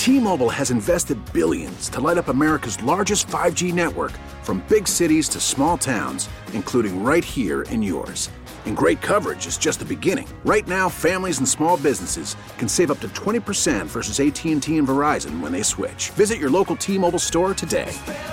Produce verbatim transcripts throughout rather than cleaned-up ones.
T-Mobile has invested billions to light up America's largest five G network, from big cities to small towns, including right here in yours. And great coverage is just the beginning. Right now, families and small businesses can save up to twenty percent versus A T and T and Verizon when they switch. Visit your local T-Mobile store today.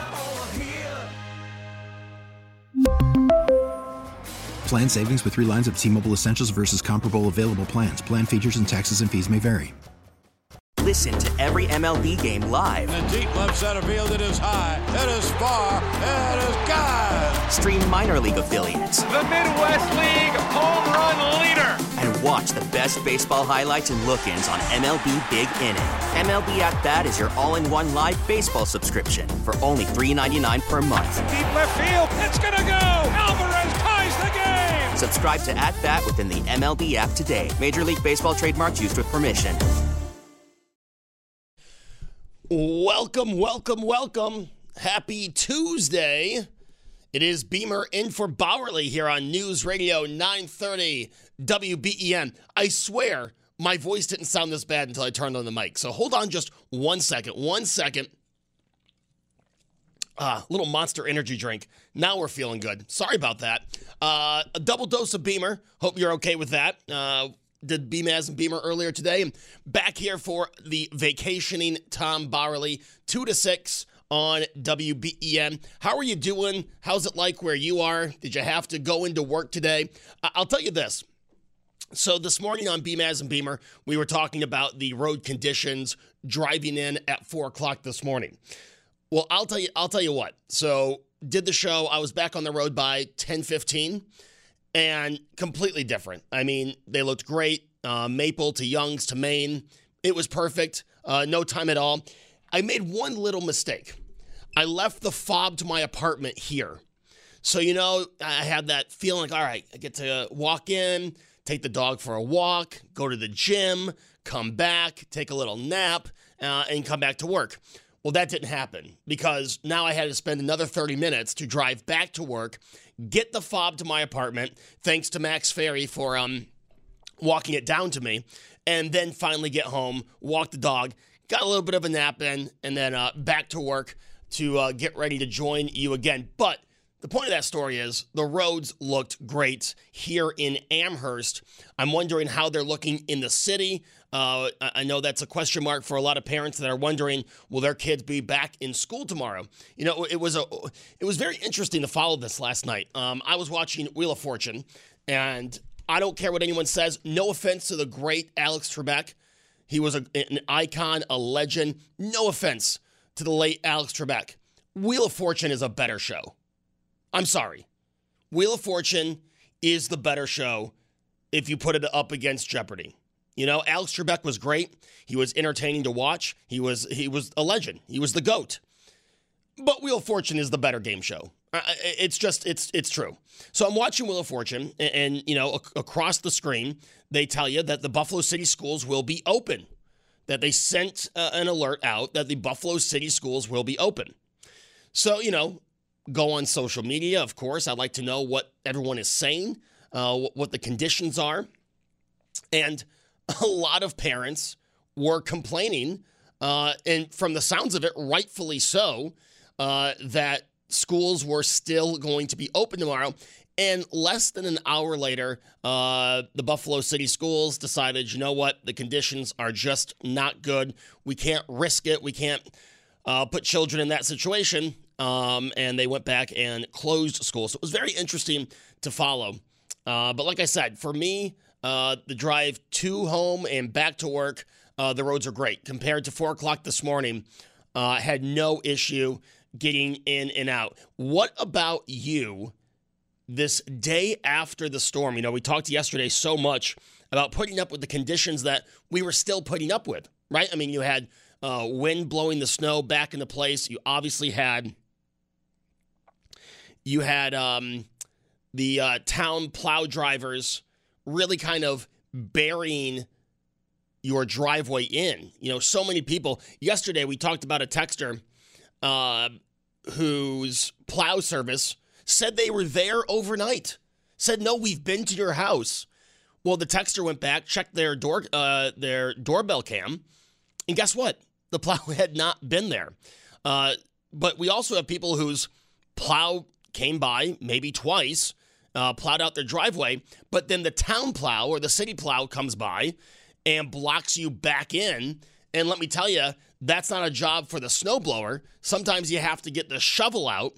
Plan savings with three lines of T-Mobile Essentials versus comparable available plans. Plan features and taxes and fees may vary. Listen to every M L B game live. In the deep left center field, it is high, it is far, it is gone. Stream minor league affiliates. The Midwest League home run leader. And watch the best baseball highlights and look-ins on M L B Big Inning. M L B At Bat is your all-in-one live baseball subscription for only three dollars and ninety-nine cents per month. Deep left field, it's gonna go. Alvarez ties the game. Subscribe to At Bat within the M L B app today. Major League Baseball trademarks used with permission. Welcome, welcome, welcome. Happy Tuesday. It is Beamer in for Bowerly here on News Radio nine thirty W B E N. I swear my voice didn't sound this bad until I turned on the mic. So hold on just one second. One second. Ah, little Monster Energy drink. Now we're feeling good. Sorry about that. Uh, a double dose of Beamer. Hope you're okay with that. Uh, Did Beamaz and Beamer earlier today. Back here for the vacationing Tom Bowerly, two to six on W B E N. How are you doing? How's it like where you are? Did you have to go into work today? I'll tell you this. So this morning on Beamaz and Beamer, we were talking about the road conditions driving in at four o'clock this morning. Well, I'll tell you, I'll tell you what. So did the show. I was back on the road by ten fifteen. And completely different. I mean, they looked great. Uh, Maple to Youngs to Maine. It was perfect. Uh, no time at all. I made one little mistake. I left the fob to my apartment here. So, you know, I had that feeling like, all right, I get to walk in, take the dog for a walk, go to the gym, come back, take a little nap, uh, and come back to work. Well, that didn't happen because now I had to spend another thirty minutes to drive back to work, get the fob to my apartment, thanks to Max Ferry for um, walking it down to me, and then finally get home, walk the dog, got a little bit of a nap in, and then uh, back to work to uh, get ready to join you again. But the point of that story is the roads looked great here in Amherst. I'm wondering how they're looking in the city. Uh, I know that's a question mark for a lot of parents that are wondering, will their kids be back in school tomorrow? You know, it was a, it was very interesting to follow this last night. Um, I was watching Wheel of Fortune, and I don't care what anyone says. No offense to the great Alex Trebek. He was a, an icon, a legend. No offense to the late Alex Trebek. Wheel of Fortune is a better show. I'm sorry. Wheel of Fortune is the better show if you put it up against Jeopardy. You know, Alex Trebek was great. He was entertaining to watch. He was he was a legend. He was the GOAT. But Wheel of Fortune is the better game show. It's just, it's it's true. So I'm watching Wheel of Fortune, and, and you know, ac- across the screen, they tell you that the Buffalo City schools will be open. That they sent uh, an alert out that the Buffalo City schools will be open. So, you know, go on social media, of course. I'd like to know what everyone is saying, uh, what the conditions are. And a lot of parents were complaining, uh, and from the sounds of it, rightfully so, uh, that schools were still going to be open tomorrow. And less than an hour later, uh, the Buffalo City schools decided, you know what, the conditions are just not good. We can't risk it. We can't uh, put children in that situation. Um, and they went back and closed schools. So it was very interesting to follow. Uh, but like I said, for me, Uh, the drive to home and back to work, uh, the roads are great. Compared to four o'clock this morning, uh, had no issue getting in and out. What about you this day after the storm? You know, we talked yesterday so much about putting up with the conditions that we were still putting up with, right? I mean, you had uh, wind blowing the snow back into place. You obviously had, you had um, the uh, town plow drivers really kind of burying your driveway in. You know, so many people. Yesterday, we talked about a texter uh, whose plow service said they were there overnight. Said, no, we've been to your house. Well, the texter went back, checked their door, uh, their doorbell cam, and guess what? the plow had not been there. Uh, but we also have people whose plow came by maybe twice, uh, plowed out their driveway, but then the town plow or the city plow comes by and blocks you back in. And let me tell you, that's not a job for the snowblower. Sometimes you have to get the shovel out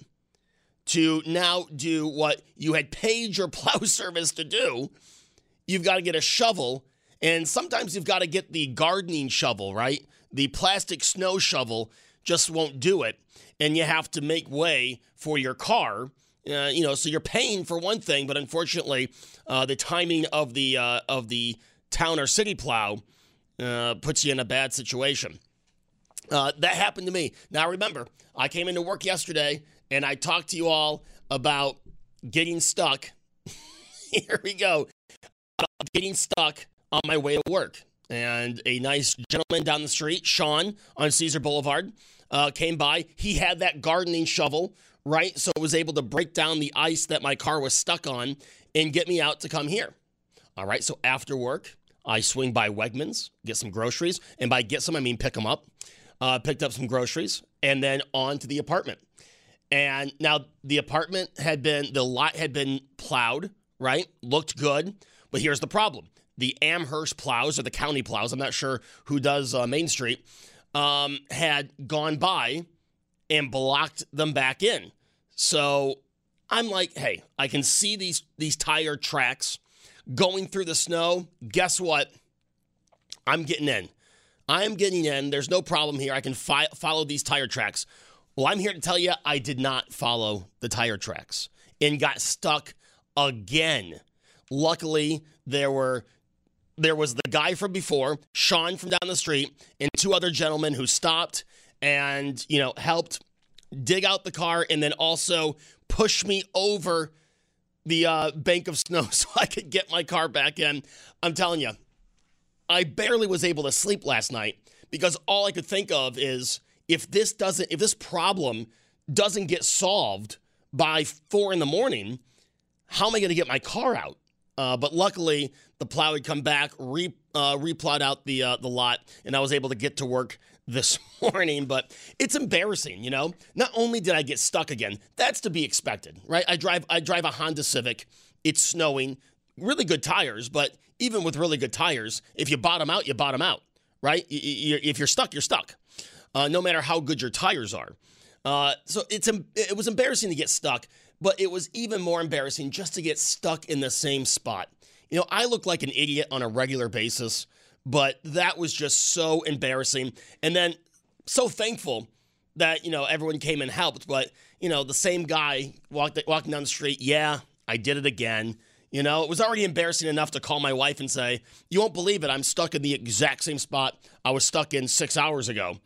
to now do what you had paid your plow service to do. You've got to get a shovel, and sometimes you've got to get the gardening shovel, right? The plastic snow shovel just won't do it, and you have to make way for your car. Uh, you know, so you're paying for one thing, but unfortunately, uh, the timing of the uh, of the town or city plow uh, puts you in a bad situation. Uh, that happened to me. Now, remember, I came into work yesterday, and I talked to you all about getting stuck. Here we go. Uh, getting stuck on my way to work. And a nice gentleman down the street, Sean, on Caesar Boulevard, uh, came by. He had that gardening shovel, right? So I was able to break down the ice that my car was stuck on and get me out to come here. All right, so after work, I swing by Wegmans, get some groceries. And by get some, I mean pick them up. Uh, picked up some groceries, and then on to the apartment. And now the apartment had been, the lot had been plowed, right? Looked good. But here's the problem. The Amherst plows, or the county plows, I'm not sure who does uh, Main Street, um, had gone by and blocked them back in. So I'm like, hey, I can see these, these tire tracks going through the snow. Guess what? I'm getting in. I'm getting in. There's no problem here. I can fi- follow these tire tracks. Well, I'm here to tell you I did not follow the tire tracks and got stuck again. Luckily, there were there was the guy from before, Sean from down the street, and two other gentlemen who stopped and, you know, helped dig out the car and then also push me over the uh, bank of snow so I could get my car back in. I'm telling you, I barely was able to sleep last night because all I could think of is if this doesn't, if this problem doesn't get solved by four in the morning, how am I going to get my car out? Uh, but luckily, the plow had come back, re, uh, replowed out the uh, the lot, and I was able to get to work this morning. But it's embarrassing, you know. Not only did I get stuck again, that's to be expected, right? I drive I drive a Honda Civic. It's snowing, really good tires, but even with really good tires, if you bottom out, you bottom out, right? If you're stuck, you're stuck, uh, no matter how good your tires are. Uh, so it's it was embarrassing to get stuck, but it was even more embarrassing just to get stuck in the same spot. You know, I look like an idiot on a regular basis, but that was just so embarrassing. And then so thankful that, you know, everyone came and helped. But, you know, the same guy walked, walking down the street, yeah, I did it again. You know, it was already embarrassing enough to call my wife and say, you won't believe it, I'm stuck in the exact same spot I was stuck in six hours ago.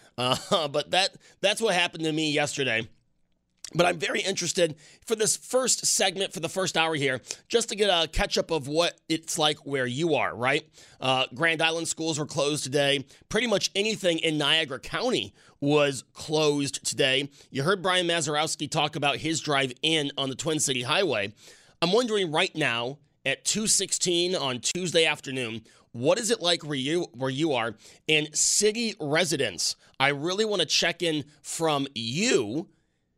Uh, but that that's what happened to me yesterday. But I'm very interested for this first segment, for the first hour here, just to get a catch-up of what it's like where you are, right? Uh, Grand Island schools were closed today. Pretty much anything in Niagara County was closed today. You heard Brian Mazurowski talk about his drive in on the Twin City Highway. I'm wondering right now, at two sixteen on Tuesday afternoon, what is it like where you, where you are? And city residents, I really want to check in from you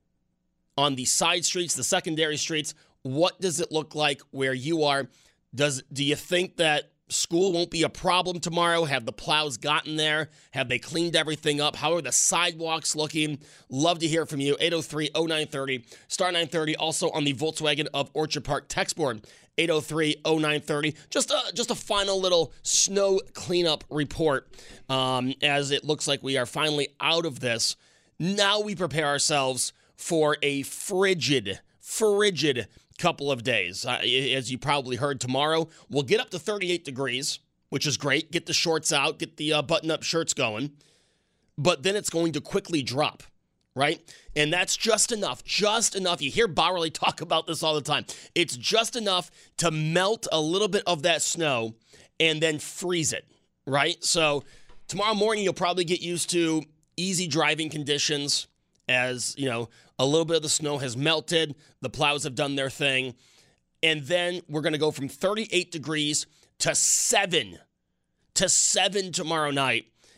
on the side streets, the secondary streets. What does it look like where you are? Does do you think that school won't be a problem tomorrow? Have the plows gotten there? Have they cleaned everything up? How are the sidewalks looking? Love to hear from you. eight oh three oh nine thirty, star nine thirty. Also on the Volkswagen of Orchard Park text board, eight oh three oh nine thirty. Just a, just a final little snow cleanup report um, as it looks like we are finally out of this. Now we prepare ourselves for a frigid, frigid couple of days. Uh, as you probably heard, tomorrow we'll get up to thirty-eight degrees, which is great. Get the shorts out, get the uh, button-up shirts going. But then it's going to quickly drop, right? And that's just enough, just enough. You hear Bowerly talk about this all the time. It's just enough to melt a little bit of that snow and then freeze it, right? So tomorrow morning you'll probably get used to easy driving conditions as, you know, a little bit of the snow has melted, the plows have done their thing, and then we're going to go from thirty-eight degrees to seven, to seven tomorrow night,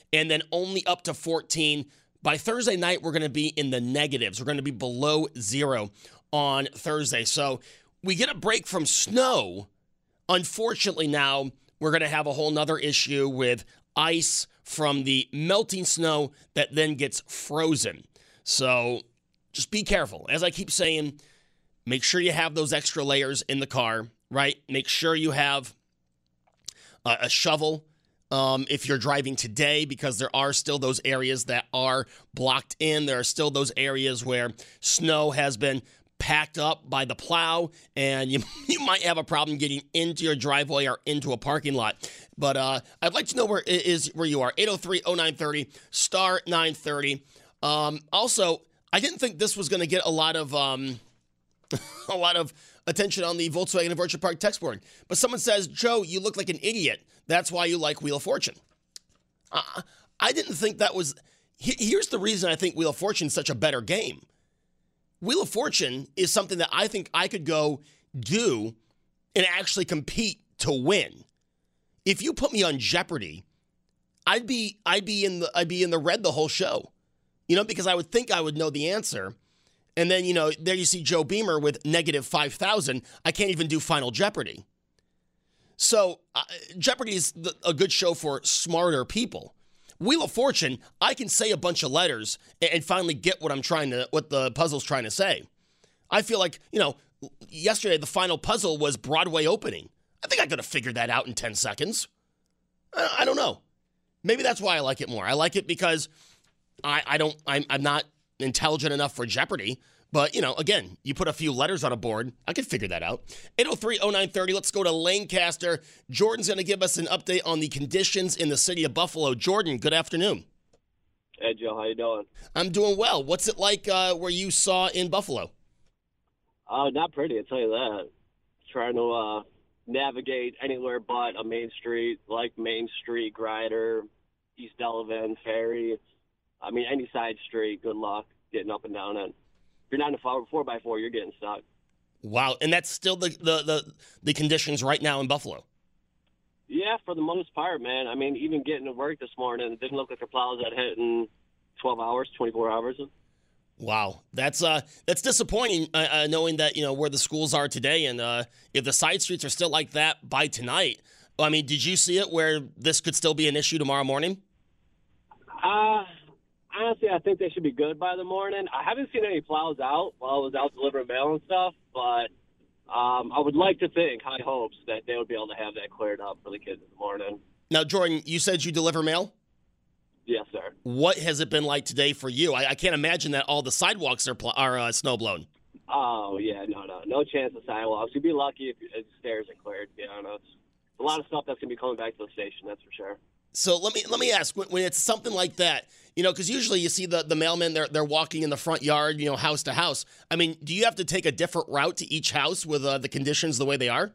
and then only up to fourteen. By Thursday night, we're going to be in the negatives. We're going to be below zero on Thursday. So we get a break from snow. Unfortunately, now we're going to have a whole nother issue with ice from the melting snow that then gets frozen. So just be careful. As I keep saying, make sure you have those extra layers in the car, right? Make sure you have a, a shovel um, if you're driving today, because there are still those areas that are blocked in. There are still those areas where snow has been packed up by the plow, and you you might have a problem getting into your driveway or into a parking lot. But uh, I'd like to know where it is where you are. eight oh three oh nine thirty, star nine thirty. Um, also, I didn't think this was going to get a lot of um, a lot of attention on the Volkswagen of Orchard Park text board. But someone says, Joe, you look like an idiot. That's why you like Wheel of Fortune. Uh, I didn't think that was... Here's the reason I think Wheel of Fortune is such a better game. Wheel of Fortune is something that I think I could go do and actually compete to win. If you put me on Jeopardy, I'd be I'd be in the I'd be in the red the whole show. You know, because I would think I would know the answer. And then, you know, there you see Joe Beamer with negative five thousand. I can't even do Final Jeopardy. So uh, Jeopardy is the, a good show for smarter people. Wheel of Fortune, I can say a bunch of letters and, and finally get what I'm trying to, what the puzzle's trying to say. I feel like, you know, yesterday the final puzzle was Broadway opening. I think I could have figured that out in ten seconds. I, I don't know. Maybe that's why I like it more. I like it because I, I don't, I'm, I'm not intelligent enough for Jeopardy. But, you know, again, you put a few letters on a board. I could figure that out. eight oh three oh nine thirty. Let's go to Lancaster. Jordan's going to give us an update on the conditions in the city of Buffalo. Jordan, good afternoon. Hey, Joe. How you doing? I'm doing well. What's it like uh, where you saw in Buffalo? Uh, not pretty, I'll tell you that. Trying to uh, navigate anywhere but a main street, like Main Street, Grider, East Delavan, Ferry. I mean, any side street, good luck getting up and down it. If you're not in a four by four, you're getting stuck. Wow, and that's still the, the, the, the conditions right now in Buffalo? Yeah, for the most part, man. I mean, even getting to work this morning, it didn't look like the plows had hit in twelve hours, twenty-four hours. Wow, that's uh, that's disappointing, uh, uh, knowing that, you know, where the schools are today, and uh, if the side streets are still like that by tonight. I mean, did you see it where this could still be an issue tomorrow morning? Uh, honestly, I think they should be good by the morning. I haven't seen any plows out while I was out delivering mail and stuff, but um, I would like to think, high hopes, that they would be able to have that cleared up for the kids in the morning. Now, Jordan, you said you deliver mail? Yes, sir. What has it been like today for you? I, I can't imagine that all the sidewalks are pl- are uh, snow blown. Oh, yeah, no, no. No chance of sidewalks. You'd be lucky if, if the stairs are cleared, to be honest. A lot of stuff that's going to be coming back to the station, that's for sure. So let me let me ask, when, when it's something like that, you know, because usually you see the, the mailmen, they're, they're walking in the front yard, you know, house to house. I mean, do you have to take a different route to each house with uh, the conditions the way they are?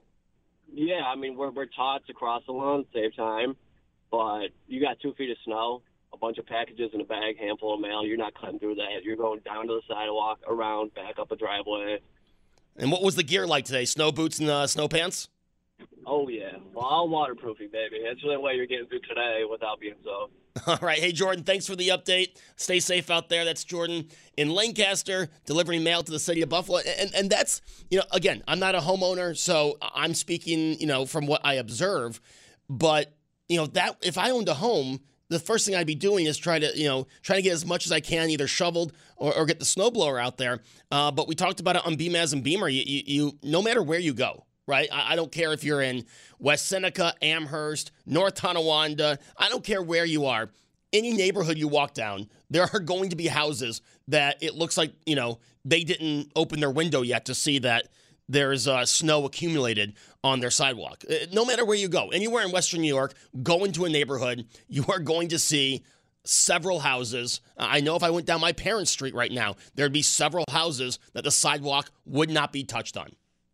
Yeah, I mean, we're, we're taught to cross the lawn, save time, but you got two feet of snow, a bunch of packages in a bag, handful of mail. You're not cutting through that. You're going down to the sidewalk, around, back up a driveway. And what was the gear like today? Snow boots and uh, snow pants? Oh, yeah. Well, all waterproofing, baby. That's the only way you're getting through today without being soaked. All right. Hey, Jordan, thanks for the update. Stay safe out there. That's Jordan in Lancaster, delivering mail to the city of Buffalo. And and that's, you know, again, I'm not a homeowner, so I'm speaking, you know, from what I observe. But, you know, that if I owned a home, the first thing I'd be doing is try to, you know, try to get as much as I can, either shoveled or, or get the snowblower out there. Uh, but we talked about it on B M A S and Beamer. You, you, you no matter where you go, right? I, I don't care if you're in West Seneca, Amherst, North Tonawanda. I don't care where you are. Any neighborhood you walk down, there are going to be houses that it looks like, you know, they didn't open their window yet to see that there's uh, snow accumulated on their sidewalk. No matter where you go, anywhere in Western New York, go into a neighborhood, you are going to see several houses. I know if I went down my parents' street right now, there'd be several houses that the sidewalk would not be touched on.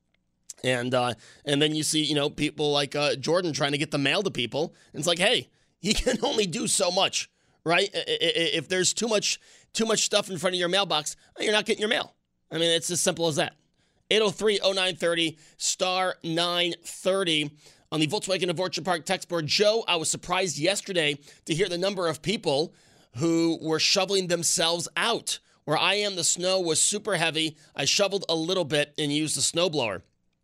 And uh, and then you see, you know, people like uh, Jordan trying to get the mail to people. And it's like, hey, he can only do so much, right? If there's too much too much stuff in front of your mailbox, you're not getting your mail. I mean, it's as simple as that. eight oh three oh nine thirty, star nine thirty. on the Volkswagen of Orchard Park text board. Joe, I was surprised yesterday to hear the number of people who were shoveling themselves out. Where I am, the snow was super heavy. I shoveled a little bit and used the snowblower.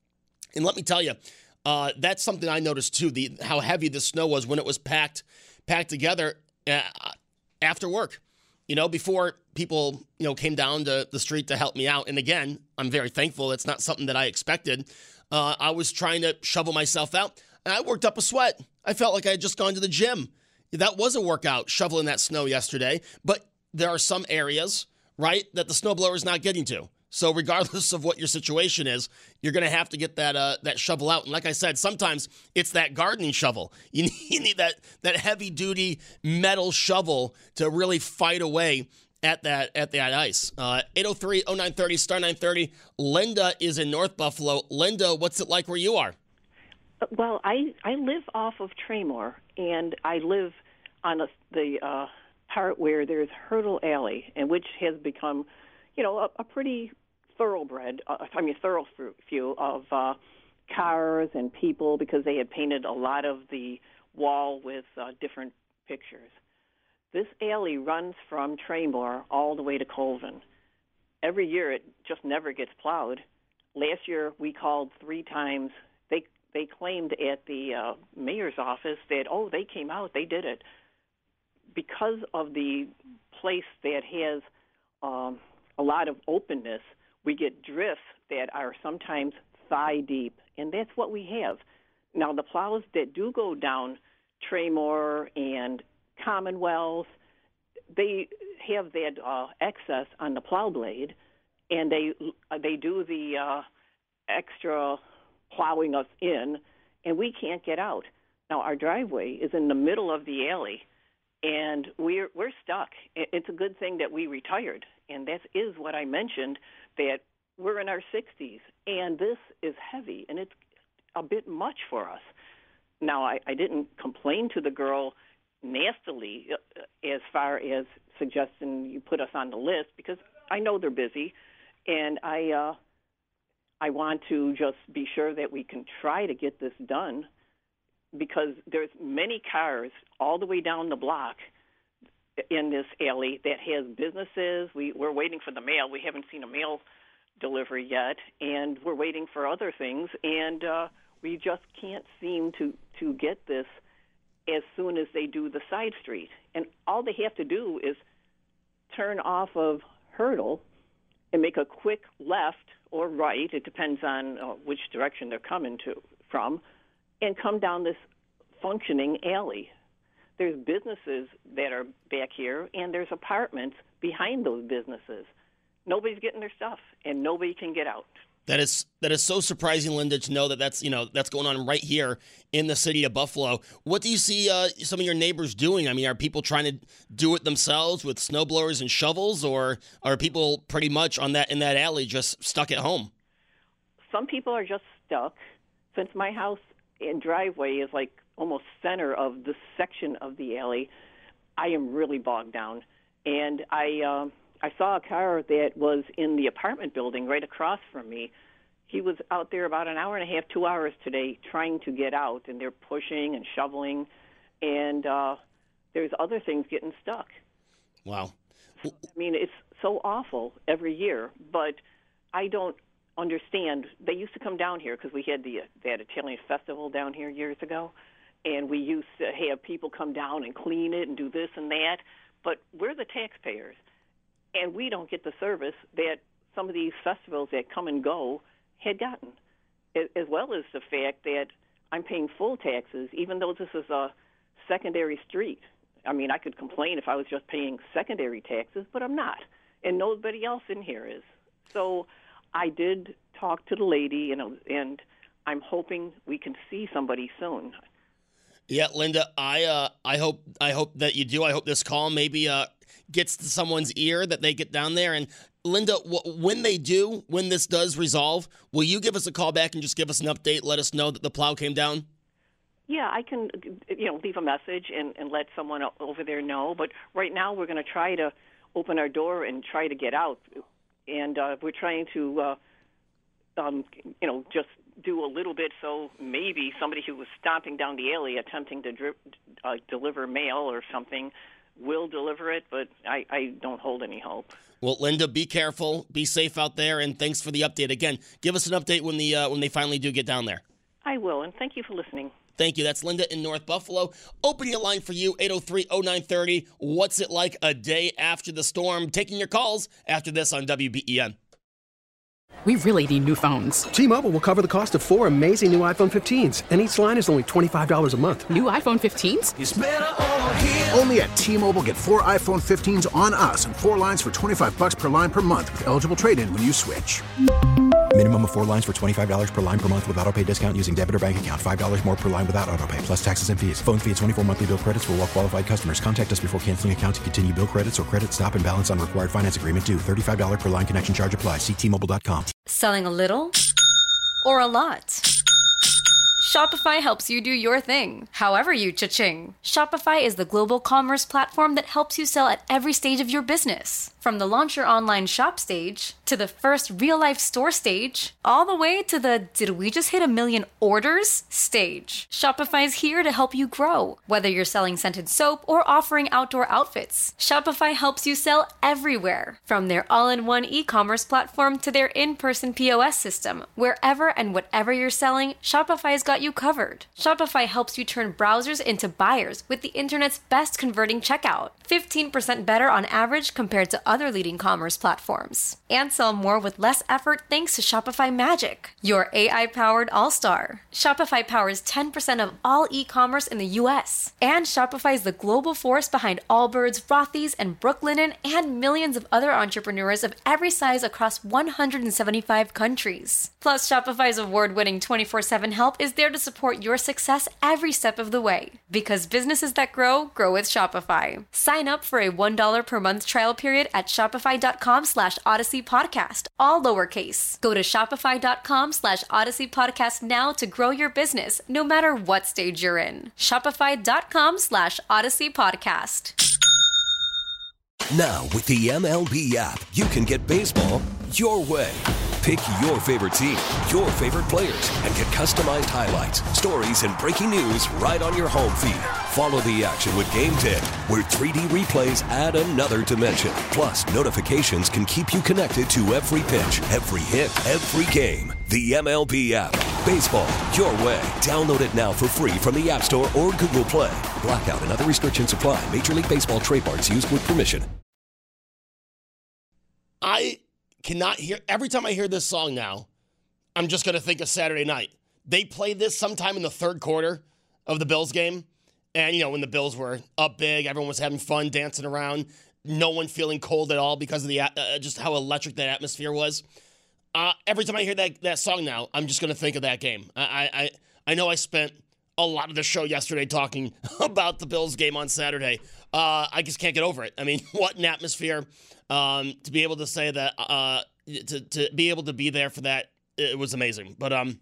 And let me tell you, uh, that's something I noticed too, the how heavy the snow was when it was packed packed together uh, after work. You know, before people, you know, came down to the street to help me out. And again, I'm very thankful. It's not something that I expected. Uh, I was trying to shovel myself out, and I worked up a sweat. I felt like I had just gone to the gym. That was a workout, shoveling that snow yesterday. But there are some areas, right, that the snowblower is not getting to. So regardless of what your situation is, you're going to have to get that uh, that shovel out. And like I said, sometimes it's that gardening shovel. You need, you need that that heavy-duty metal shovel to really fight away at that at that ice. Uh, eight oh three oh nine thirty, star nine thirty. Linda is in North Buffalo. Linda, what's it like where you are? Well, I, I live off of Traymore, and I live on a, the uh, part where there's Hurdle Alley, and which has become, you know, a, a pretty thoroughbred, uh, I mean, thoroughfare of uh, cars and people because they had painted a lot of the wall with uh, different pictures. This alley runs from Traymore all the way to Colvin. Every year it just never gets plowed. Last year we called three times. They they claimed at the uh, mayor's office that, oh, they came out, they did it. Because of the place that has um, a lot of openness, we get drifts that are sometimes thigh deep, and that's what we have. Now, the plows that do go down Traymore and Commonwealth, they have that uh, excess on the plow blade, and they they do the uh, extra plowing us in, and we can't get out. Now, our driveway is in the middle of the alley, and we're we're stuck. It's a good thing that we retired, and that is what I mentioned, that we're in our sixties, and this is heavy, and it's a bit much for us. Now, I, I didn't complain to the girl nastily as far as suggesting you put us on the list, because I know they're busy, and I uh, I want to just be sure that we can try to get this done, because there's many cars all the way down the block in this alley that has businesses. We, we're waiting for the mail. We haven't seen a mail delivery yet, and we're waiting for other things, and uh, we just can't seem to, to get this as soon as they do the side street. And all they have to do is turn off of Hurdle and make a quick left or right, it depends on uh, which direction they're coming to from, and come down this functioning alley. There's businesses that are back here, and there's apartments behind those businesses. Nobody's getting their stuff, and nobody can get out. That is that is so surprising, Linda, to know that that's you know that's going on right here in the city of Buffalo. What do you see uh, some of your neighbors doing? I mean, are people trying to do it themselves with snowblowers and shovels, or are people pretty much on that in that alley just stuck at home? Some people are just stuck. Since my house and driveway is like almost center of this section of the alley, I am really bogged down, and I. Uh, I saw a car that was in the apartment building right across from me. He was out there about an hour and a half, two hours today trying to get out, and they're pushing and shoveling, and uh, there's other things getting stuck. Wow. I mean, it's so awful every year, but I don't understand. They used to come down here because we had the that Italian festival down here years ago, and we used to have people come down and clean it and do this and that, but we're the taxpayers. And we don't get the service that some of these festivals that come and go had gotten, as well as the fact that I'm paying full taxes, even though this is a secondary street. I mean, I could complain if I was just paying secondary taxes, but I'm not, and nobody else in here is. So I did talk to the lady, and, and I'm hoping we can see somebody soon. Yeah, Linda, I uh, I hope I hope that you do. I hope this call maybe uh, gets to someone's ear, that they get down there. And Linda, w- when they do, when this does resolve, will you give us a call back and just give us an update, let us know that the plow came down? Yeah, I can, you know, leave a message and, and let someone over there know. But right now we're going to try to open our door and try to get out. And uh, we're trying to, uh, um, you know, just do a little bit, so maybe somebody who was stomping down the alley attempting to dri- uh, deliver mail or something will deliver it, but I, I don't hold any hope. Well, Linda, be careful, be safe out there, and thanks for the update. Again, give us an update when the uh, when they finally do get down there. I will, and thank you for listening. Thank you. That's Linda in North Buffalo. Opening a line for you, eight oh three oh nine thirty. What's it like a day after the storm? Taking your calls after this on W B E N. We really need new phones. T-Mobile will cover the cost of four amazing new iPhone fifteens, and each line is only twenty-five dollars a month. New iPhone fifteens? It's better over here. Only at T-Mobile, get four iPhone fifteens on us and four lines for twenty-five dollars per line per month with eligible trade-in when you switch. Minimum of four lines for twenty-five dollars per line per month with autopay discount using debit or bank account. five dollars more per line without autopay, plus taxes and fees. Phone fee at twenty-four monthly bill credits for well-qualified customers. Contact us before canceling account to continue bill credits or credit stop and balance on required finance agreement due. thirty-five dollars per line connection charge applies. See T Mobile dot com. Selling a little or a lot? Shopify helps you do your thing, however you cha-ching. Shopify is the global commerce platform that helps you sell at every stage of your business. From the launch your online shop stage, to the first real-life store stage, all the way to the did we just hit a million orders stage. Shopify's here to help you grow. Whether you're selling scented soap or offering outdoor outfits, Shopify helps you sell everywhere. From their all-in-one e-commerce platform to their in-person P O S system, wherever and whatever you're selling, Shopify's got you covered. Shopify helps you turn browsers into buyers with the internet's best converting checkout. fifteen percent better on average compared to other leading commerce platforms. And sell more with less effort thanks to Shopify Magic, your A I-powered all-star. Shopify powers ten percent of all e-commerce in the U S. And Shopify is the global force behind Allbirds, Rothy's, and Brooklinen, and millions of other entrepreneurs of every size across one hundred seventy-five countries. Plus, Shopify's award-winning twenty-four seven help is there to support your success every step of the way. Because businesses that grow, grow with Shopify. Sign up for a one dollar per month trial period at shopify.com slash Odyssey Podcast, all lowercase. Go to shopify.com slash Odyssey Podcast now to grow your business, no matter what stage you're in. Shopify.com slash Odyssey Podcast. Now, with the M L B app, you can get baseball your way. Pick your favorite team, your favorite players, and get customized highlights, stories, and breaking news right on your home feed. Follow the action with Game Day, where three D replays add another dimension. Plus, notifications can keep you connected to every pitch, every hit, every game. The M L B app. Baseball your way. Download it now for free from the App Store or Google Play. Blackout and other restrictions apply. Major League Baseball trademarks used with permission. I cannot hear, every time I hear this song now, I'm just going to think of Saturday night. They played this sometime in the third quarter of the Bills game. And, you know, when the Bills were up big, everyone was having fun, dancing around, no one feeling cold at all because of the uh, just how electric that atmosphere was. Uh, every time I hear that, that song now, I'm just going to think of that game. I, I, I know I spent a lot of the show yesterday talking about the Bills game on Saturday. Uh, I just can't get over it. I mean, what an atmosphere. Um, to be able to say that, uh, to, to be able to be there for that, it was amazing. But um,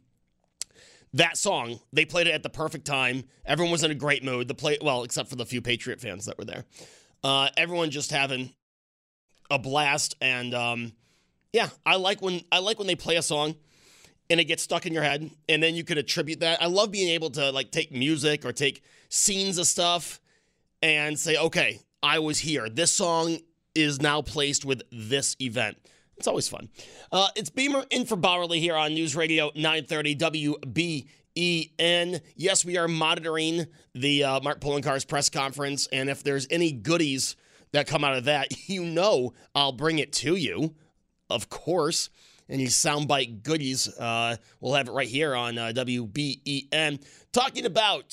that song, they played it at the perfect time. Everyone was in a great mood. The play, well, except for the few Patriot fans that were there. Uh, everyone just having a blast. And um, yeah, I like when I like when they play a song and it gets stuck in your head, and then you could attribute that. I love being able to like take music or take scenes of stuff and say, okay, I was here. This song is now placed with this event. It's always fun. Uh, it's Beamer in for Bowerly here on News Radio nine thirty W B E N. Yes, we are monitoring the uh, Mark Poloncarz press conference, and if there's any goodies that come out of that, you know I'll bring it to you, of course. Any soundbite goodies, uh, we'll have it right here on uh, W B E N. Talking about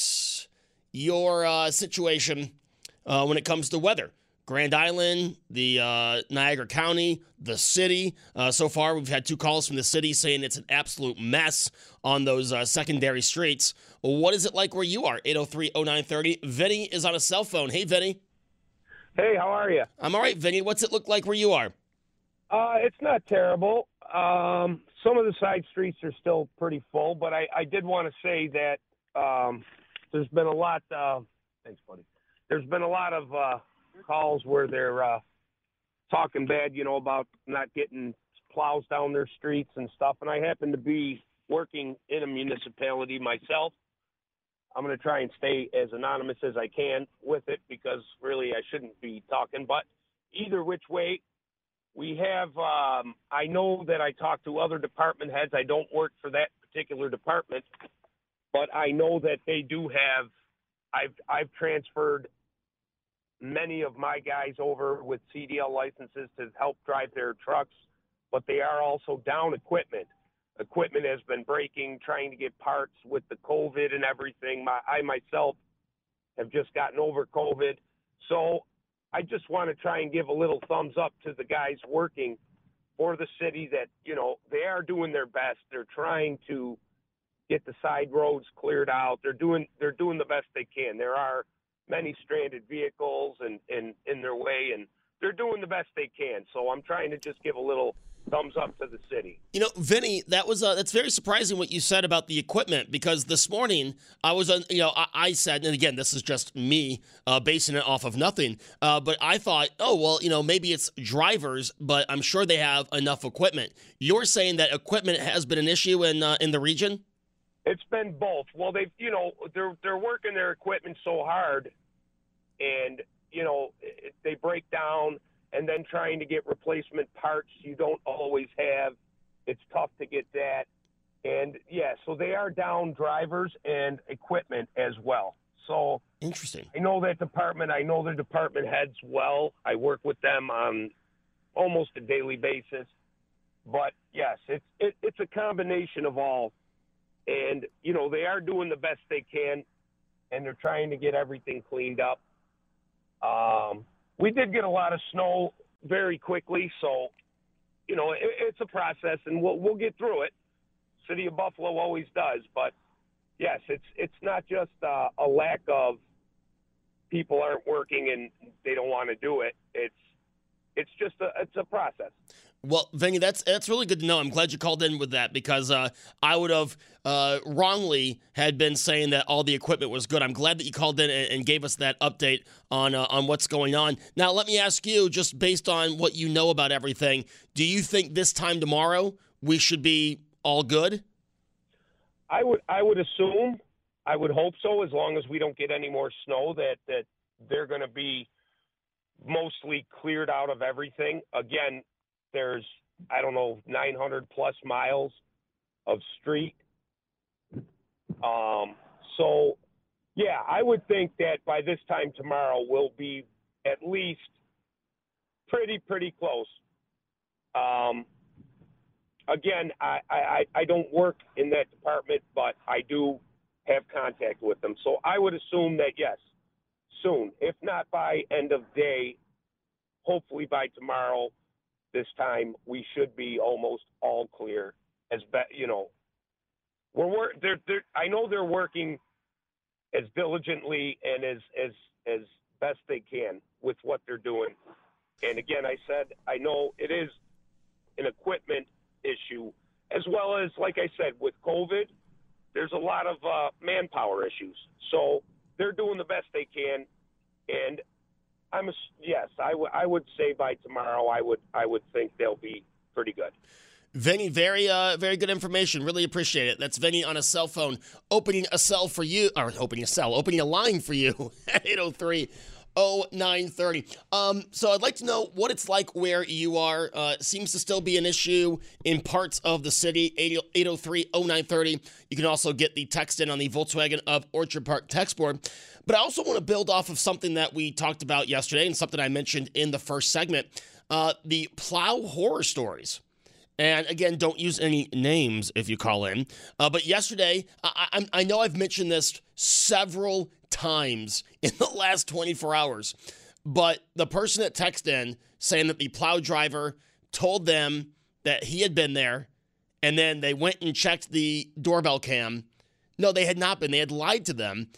your uh, situation uh, when it comes to weather. Grand Island, the uh, Niagara County, the city. Uh, so far, we've had two calls from the city saying it's an absolute mess on those uh, secondary streets. What is it like where you are? eight oh three oh nine thirty. Vinny is on a cell phone. Hey, Vinny. Hey, how are you? I'm all right, Vinny. What's it look like where you are? Uh, it's not terrible. Um, some of the side streets are still pretty full, but I, I did want to say that um, there's been a lot. Uh, thanks, buddy. There's been a lot of uh, calls where they're uh, talking bad, you know, about not getting plows down their streets and stuff. And I happen to be working in a municipality myself. I'm going to try and stay as anonymous as I can with it because really I shouldn't be talking. But either which way, we have, um, I know that I talk to other department heads. I don't work for that particular department, but I know that they do have, I've, I've transferred many of my guys over with C D L licenses to help drive their trucks, but they are also down equipment. Equipment has been breaking, trying to get parts with the COVID and everything. My, I myself have just gotten over COVID. So I just want to try and give a little thumbs up to the guys working for the city that, you know, they are doing their best. They're trying to get the side roads cleared out. They're doing, they're doing the best they can. There are many stranded vehicles and in, in their way, and they're doing the best they can. So I'm trying to just give a little thumbs up to the city. You know, Vinny, that was uh, that's very surprising what you said about the equipment, because this morning I was on, you know, I, I said, and again, this is just me uh, basing it off of nothing, uh, but I thought, oh, well, you know, maybe it's drivers, but I'm sure they have enough equipment. You're saying that equipment has been an issue in uh, in the region? It's been both. Well, they've, you know, they're they're working their equipment so hard, and you know, it, they break down. And then trying to get replacement parts you don't always have. It's tough to get that. And, yeah, so they are down drivers and equipment as well. So interesting. I know that department. I know the department heads well. I work with them on almost a daily basis. But, yes, it's it, it's a combination of all. And, you know, they are doing the best they can, and they're trying to get everything cleaned up. Um We did get a lot of snow very quickly, so, you know, it, it's a process, and we'll we'll get through it. City of Buffalo always does, but, yes, it's it's not just uh, a lack of people aren't working and they don't want to do it. It's it's just a it's a process. Well, Vinny, that's that's really good to know. I'm glad you called in with that, because uh, I would have uh, wrongly had been saying that all the equipment was good. I'm glad that you called in and, and gave us that update on uh, on what's going on. Now, let me ask you, just based on what you know about everything, do you think this time tomorrow we should be all good? I would I would assume, I would hope so, as long as we don't get any more snow, that that they're going to be mostly cleared out of everything. Again, there's, I don't know, nine hundred plus miles of street. Um, so, yeah, I would think that by this time tomorrow we'll be at least pretty, pretty close. Um, again, I, I, I don't work in that department, but I do have contact with them. So I would assume that, yes, soon, if not by end of day, hopefully by tomorrow, this time we should be almost all clear. As be, you know, we're work. They're, they're, I know they're working as diligently and as as as best they can with what they're doing. And again, I said I know it is an equipment issue, as well as, like I said, with COVID, there's a lot of uh, manpower issues. So they're doing the best they can, and I'm a, yes, I, w- I would say by tomorrow, I would I would think they'll be pretty good. Vinny, very uh, very good information. Really appreciate it. That's Vinny on a cell phone, opening a cell for you, or opening a cell, opening a line for you at eight oh three oh nine thirty. Um, so I'd like to know what it's like where you are. Uh, seems to still be an issue in parts of the city, eight oh three oh nine thirty. You can also get the text in on the Volkswagen of Orchard Park text board. But I also want to build off of something that we talked about yesterday and something I mentioned in the first segment, uh, the plow horror stories. And again, don't use any names if you call in. Uh, but yesterday, I, I, I know I've mentioned this several times in the last twenty-four hours, but the person that texted in saying that the plow driver told them that he had been there, and then they went and checked the doorbell cam. No, they had not been. They had lied to them.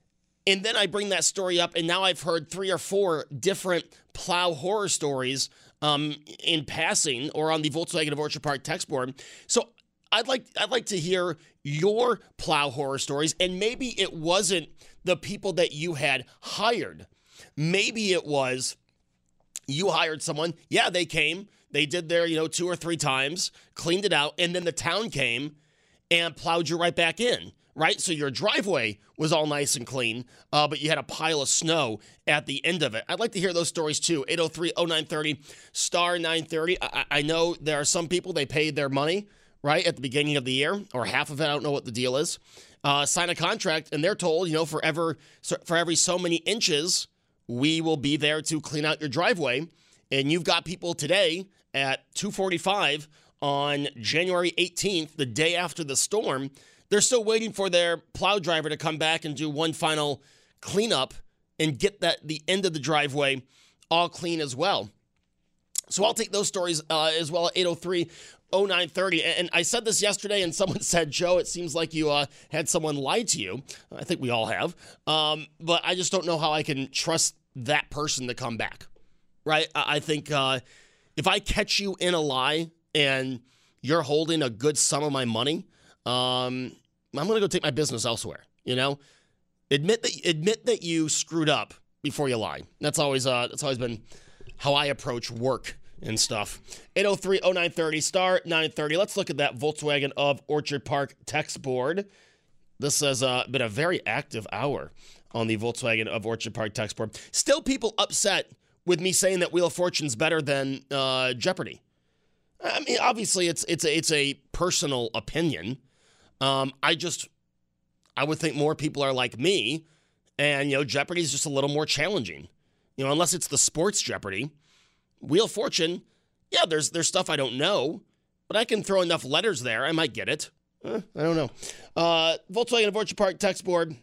And then I bring that story up, and now I've heard three or four different plow horror stories um, in passing or on the Volkswagen of Orchard Park text board. So I'd like I'd like to hear your plow horror stories, and maybe it wasn't the people that you had hired. Maybe it was you hired someone. Yeah, they came. They did their, you know, two or three times, cleaned it out, and then the town came and plowed you right back in, right? So your driveway was all nice and clean, uh, but you had a pile of snow at the end of it. I'd like to hear those stories too. eight oh three oh nine thirty, star nine thirty. I, I know there are some people, they paid their money, right, at the beginning of the year, or half of it. I don't know what the deal is. Uh, sign a contract, and they're told, you know, for, ever, for every so many inches, we will be there to clean out your driveway. And you've got people today at two forty-five on January eighteenth, the day after the storm. They're still waiting for their plow driver to come back and do one final cleanup and get that the end of the driveway all clean as well. So I'll take those stories uh, as well at eight oh three oh nine thirty. And I said this yesterday, and someone said, Joe, it seems like you uh, had someone lie to you. I think we all have. Um, but I just don't know how I can trust that person to come back, right? I think uh, if I catch you in a lie and you're holding a good sum of my money, um, I'm going to go take my business elsewhere, you know? Admit that admit that you screwed up before you lie. That's always uh, that's always been how I approach work and stuff. eight oh three oh nine thirty, star nine thirty. Let's look at that Volkswagen of Orchard Park text board. This has uh, been a very active hour on the Volkswagen of Orchard Park text board. Still people upset with me saying that Wheel of Fortune's better than uh, Jeopardy. I mean, obviously, it's it's a, it's a personal opinion. Um, I just, I would think more people are like me, and, you know, Jeopardy is just a little more challenging. You know, unless it's the sports Jeopardy. Wheel of Fortune, yeah, there's there's stuff I don't know, but I can throw enough letters there, I might get it. Eh, I don't know. Uh, Volkswagen of Orchard Park text board.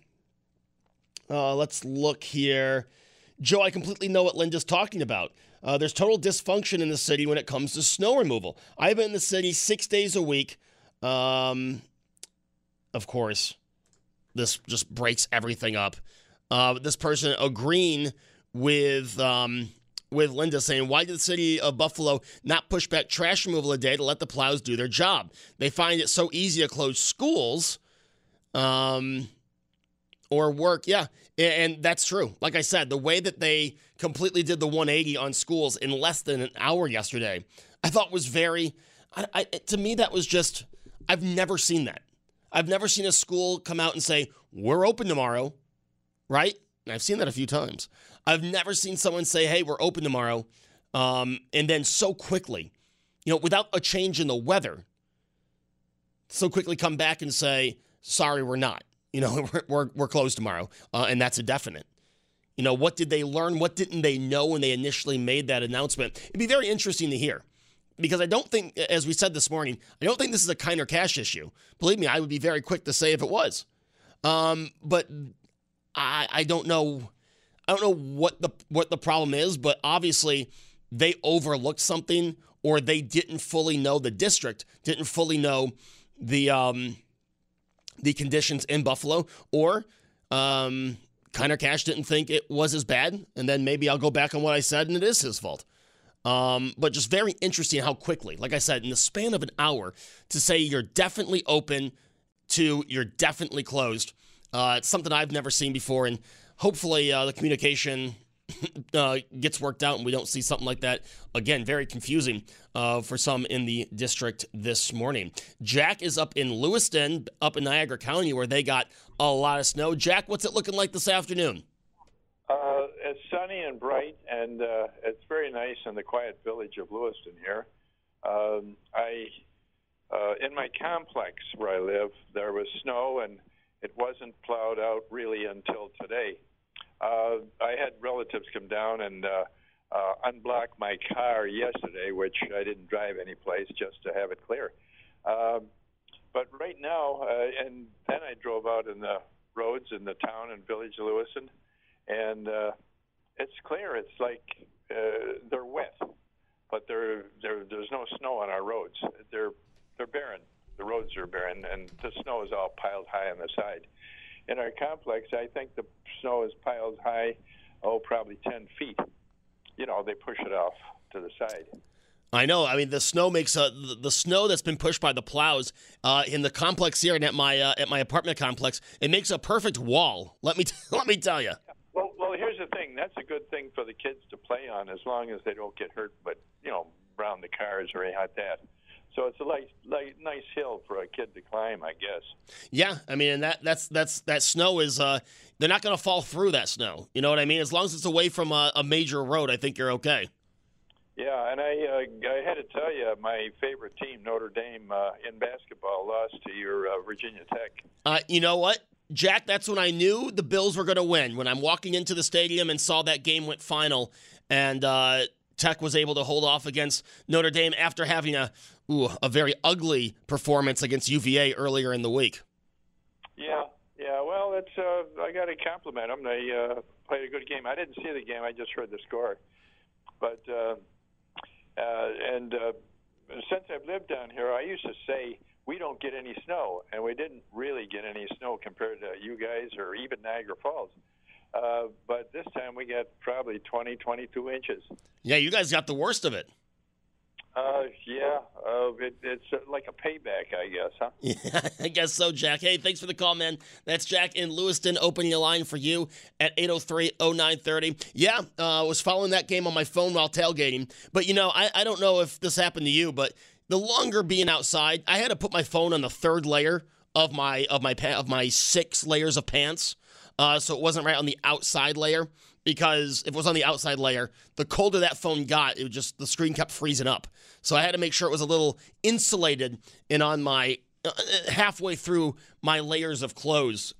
Uh, let's look here. Joe, I completely know what Linda's talking about. Uh, there's total dysfunction in the city when it comes to snow removal. I've been in the city six days a week. Um, of course, this just breaks everything up. Uh, this person agreeing with um, with Linda, saying, why did the city of Buffalo not push back trash removal a day to let the plows do their job? They find it so easy to close schools um, or work. Yeah, and that's true. Like I said, the way that they completely did the one eighty on schools in less than an hour yesterday, I thought was very, I, I, to me, that was just, I've never seen that. I've never seen a school come out and say, we're open tomorrow, right? And I've seen that a few times. I've never seen someone say, hey, we're open tomorrow, um, and then so quickly, you know, without a change in the weather, so quickly come back and say, sorry, we're not. You know, we're we're, we're closed tomorrow, uh, and that's a definite. You know, what did they learn? What didn't they know when they initially made that announcement? It'd be very interesting to hear, because I don't think, as we said this morning, I don't think this is a Kiner Cash issue. Believe me, I would be very quick to say if it was. Um, but I, I don't know. I don't know what the what the problem is, but obviously they overlooked something, or they didn't fully know, the district didn't fully know the um, the conditions in Buffalo, or um, Kiner Cash didn't think it was as bad, and then maybe I'll go back on what I said, and it is his fault. Um, but just very interesting how quickly, like I said, in the span of an hour, to say you're definitely open to you're definitely closed. Uh, it's something I've never seen before, and hopefully uh, the communication uh, gets worked out and we don't see something like that again. Very confusing uh, for some in the district this morning. Jack is up in Lewiston, up in Niagara County, where they got a lot of snow. Jack, what's it looking like this afternoon? Uh, it's sunny and bright, and uh, it's very nice in the quiet village of Lewiston here. Um, I, uh, in my complex where I live, there was snow, and it wasn't plowed out really until today. Uh, I had relatives come down and uh, uh, unblock my car yesterday, which I didn't drive any place just to have it clear. Um, but right now, uh, and then I drove out in the roads in the town and village of Lewiston, and uh, it's clear. It's like uh, they're wet, but they're, they're, there's no snow on our roads. They're they're barren. The roads are barren, and the snow is all piled high on the side. In our complex, I think the snow is piled high, oh, probably ten feet. You know, they push it off to the side. I know. I mean, the snow makes a the, the snow that's been pushed by the plows uh, in the complex here and at my uh, at my apartment complex. It makes a perfect wall. Let me t- let me tell you. Well, well, here's the thing. That's a good thing for the kids to play on, as long as they don't get hurt. But you know, around the cars or anything like that. So it's a like, like nice hill for a kid to climb, I guess. Yeah, I mean, and that that's that's that snow is uh, they're not going to fall through that snow. You know what I mean? As long as it's away from a, a major road, I think you're okay. Yeah, and I uh, I had to tell you, my favorite team, Notre Dame, uh, in basketball, lost to your uh, Virginia Tech. Uh, you know what, Jack? That's when I knew the Bills were going to win. When I'm walking into the stadium and saw that game went final, and uh, Tech was able to hold off against Notre Dame after having a ooh, a very ugly performance against U V A earlier in the week. Yeah, yeah. Well, it's uh, I got to compliment them. They uh, played a good game. I didn't see the game. I just heard the score. But uh, uh, and uh, since I've lived down here, I used to say we don't get any snow, and we didn't really get any snow compared to you guys or even Niagara Falls. Uh, but this time we got probably twenty, twenty-two inches. Yeah, you guys got the worst of it. Uh, yeah, uh, it, it's uh, like a payback, I guess, huh? Yeah, I guess so, Jack. Hey, thanks for the call, man. That's Jack in Lewiston opening a line for you at eight oh three oh nine thirty. Yeah, I uh, was following that game on my phone while tailgating. But, you know, I, I don't know if this happened to you, but the longer being outside, I had to put my phone on the third layer of my of my, of my six layers of pants. Uh, so it wasn't right on the outside layer, because if it was on the outside layer, the colder that phone got, it would just the screen kept freezing up. So I had to make sure it was a little insulated and on my uh, halfway through my layers of clothes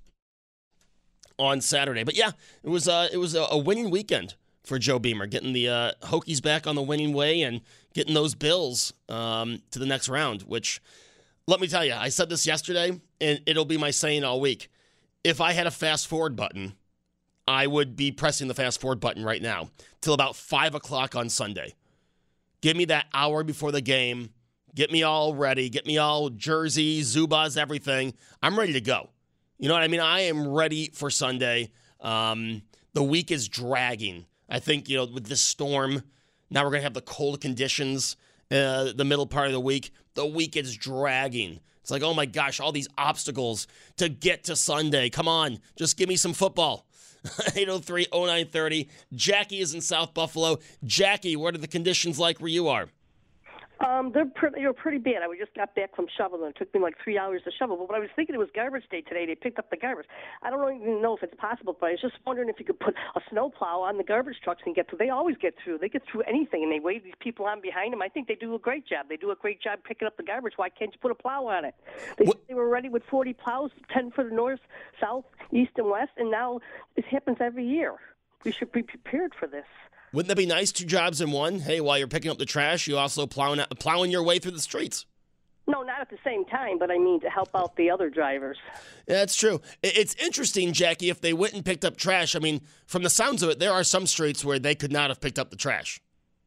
on Saturday. But yeah, it was uh, it was a, a winning weekend for Joe Beamer, getting the uh, Hokies back on the winning way and getting those Bills um, to the next round. Which, let me tell you, I said this yesterday, and it'll be my saying all week. If I had a fast forward button, I would be pressing the fast forward button right now till about five o'clock on Sunday. Give me that hour before the game. Get me all ready. Get me all jerseys, Zubaz, everything. I'm ready to go. You know what I mean? I am ready for Sunday. Um, the week is dragging. I think, you know, with this storm, now we're going to have the cold conditions uh, the middle part of the week. The week is dragging. It's like, oh my gosh, all these obstacles to get to Sunday. Come on, just give me some football. eight oh three oh nine thirty. Jackie is in South Buffalo. Jackie, what are the conditions like where you are? Um, they're pretty, they're pretty bad. I just got back from shoveling. It took me like three hours to shovel. But when I was thinking it was garbage day today, they picked up the garbage. I don't even know if it's possible, but I was just wondering if you could put a snowplow on the garbage trucks and get through. They always get through. They get through anything, and they wave these people on behind them. I think they do a great job. They do a great job picking up the garbage. Why can't you put a plow on it? They, they were ready with forty plows, ten for the north, south, east, and west, and now this happens every year. We should be prepared for this. Wouldn't that be nice? Two jobs in one. Hey, while you're picking up the trash, you also plowing plowing your way through the streets. No, not at the same time, but I mean to help out the other drivers. Yeah, that's true. It's interesting, Jackie, if they went and picked up trash. I mean, from the sounds of it, there are some streets where they could not have picked up the trash.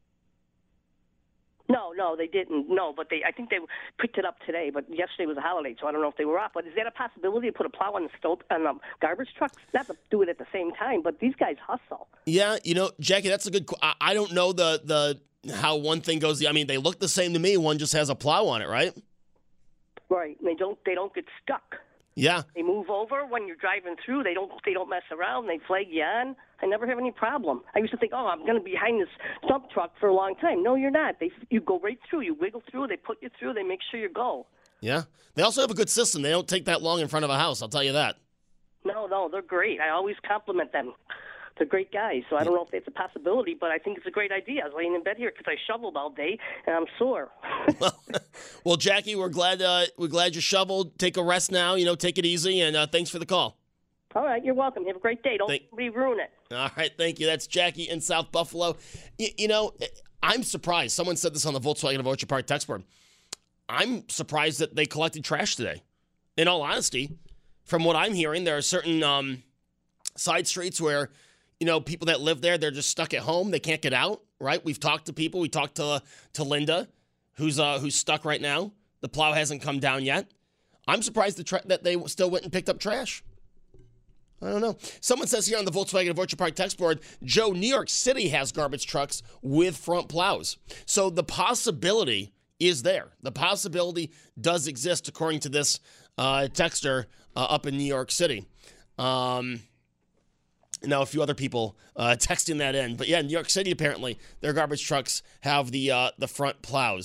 No, no, they didn't. No, but they. I think they picked it up today. But yesterday was a holiday, so I don't know if they were off. But is that a possibility to put a plow on the stove on the garbage trucks? Not to do it at the same time, but these guys hustle. Yeah, you know, Jackie, that's a good. I, I don't know the the how one thing goes. I mean, they look the same to me. One just has a plow on it, right? Right. They don't. They don't get stuck. Yeah. They move over when you're driving through. They don't. They don't mess around. They flag you on. I never have any problem. I used to think, oh, I'm going to be behind this dump truck for a long time. No, you're not. They you go right through. You wiggle through. They put you through. They make sure you go. Yeah. They also have a good system. They don't take that long in front of a house. I'll tell you that. No, no, they're great. I always compliment them. They're great guys. So I don't know if it's a possibility, but I think it's a great idea. I was laying in bed here because I shoveled all day and I'm sore. well, well, Jackie, we're glad uh, we're glad you shoveled. Take a rest now. You know, take it easy, and uh, thanks for the call. All right, you're welcome. Have a great day. Don't Thank- ruin it. All right, thank you. That's Jackie in South Buffalo. You, you know, I'm surprised. Someone said this on the Volkswagen of Orchard Park text board. I'm surprised that they collected trash today. In all honesty, from what I'm hearing, there are certain um, side streets where, you know, people that live there, they're just stuck at home. They can't get out, right? We've talked to people. We talked to to Linda, who's uh, who's stuck right now. The plow hasn't come down yet. I'm surprised the tra- that they still went and picked up trash. I don't know. Someone says here on the Volkswagen of Orchard Park text board, Joe, New York City has garbage trucks with front plows. So the possibility is there. The possibility does exist, according to this uh, texter uh, up in New York City. Um, now, a few other people uh, texting that in. But yeah, New York City, apparently, their garbage trucks have the uh, the front plows.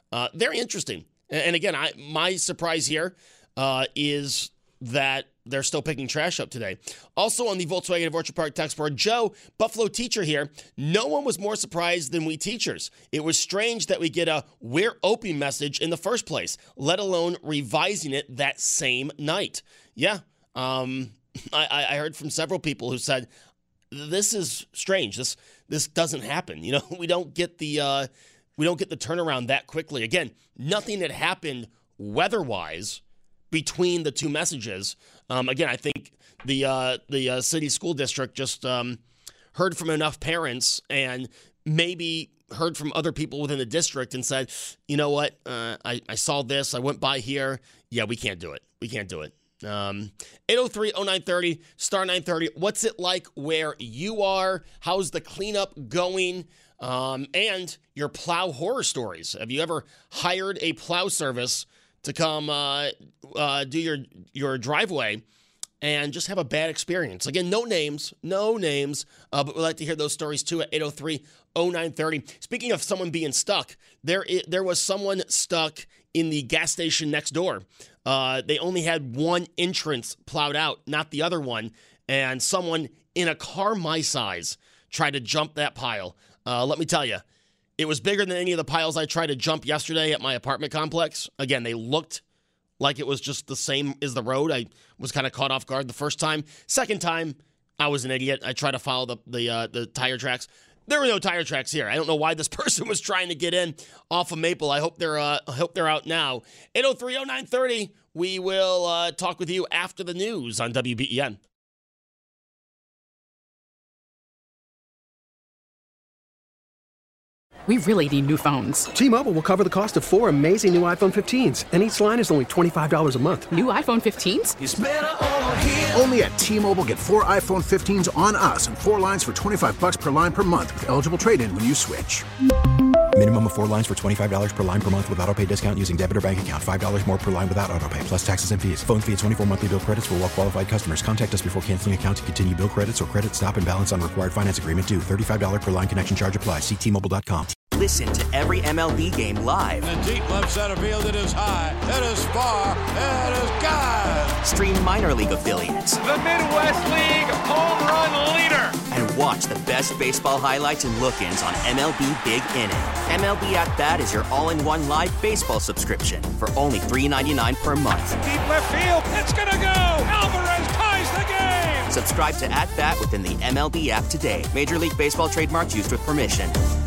Uh, very interesting. And, and again, I my surprise here uh, is that they're still picking trash up today. Also on the Volkswagen of Orchard Park text board, Joe, Buffalo teacher here. No one was more surprised than we teachers. It was strange that we get a "we're open" message in the first place, let alone revising it that same night. Yeah, um, I, I heard from several people who said, this is strange. This this doesn't happen. You know, we don't get the uh, we don't get the turnaround that quickly. Again, nothing had happened weather-wise between the two messages. Um, again, I think the uh, the uh, city school district just um, heard from enough parents and maybe heard from other people within the district and said, you know what, uh, I, I saw this, I went by here. Yeah, we can't do it. We can't do it. Um, eight oh three oh nine thirty, star nine thirty. What's it like where you are? How's the cleanup going? Um, and your plow horror stories. Have you ever hired a plow service to come uh, uh, do your your driveway and just have a bad experience? Again, no names, no names, uh, but we'd like to hear those stories too at eight oh three oh nine thirty. Speaking of someone being stuck, there is, there was someone stuck in the gas station next door. Uh, they only had one entrance plowed out, not the other one, and someone in a car my size tried to jump that pile. Uh, let me tell you, it was bigger than any of the piles I tried to jump yesterday at my apartment complex. Again, they looked like it was just the same as the road. I was kind of caught off guard the first time. Second time, I was an idiot. I tried to follow the the, uh, the tire tracks. There were no tire tracks here. I don't know why this person was trying to get in off of Maple. I hope they're uh, I hope they're out now. eight oh three oh nine thirty. We will uh, talk with you after the news on W B E N. We really need new phones. T-Mobile will cover the cost of four amazing new iPhone fifteens, and each line is only twenty-five dollars a month. New iPhone fifteens? It's better over here. Only at T-Mobile, get four iPhone fifteens on us and four lines for twenty-five dollars per line per month with eligible trade-in when you switch. Minimum of four lines for twenty-five dollars per line per month with autopay discount using debit or bank account. five dollars more per line without autopay, plus taxes and fees. Phone fee at twenty-four monthly bill credits for well-qualified customers. Contact us before canceling account to continue bill credits or credit stop and balance on required finance agreement due. thirty-five dollars per line connection charge applies. See T Mobile dot com. Listen to every M L B game live. In the deep left center field, it is high, it is far, it is gone. Stream minor league affiliates. The Midwest League home run leader. And watch the best baseball highlights and look-ins on M L B Big Inning. M L B At Bat is your all-in-one live baseball subscription for only three dollars and ninety-nine cents per month. Deep left field, it's gonna go. Alvarez ties the game. Subscribe to At Bat within the M L B app today. Major League Baseball trademarks used with permission.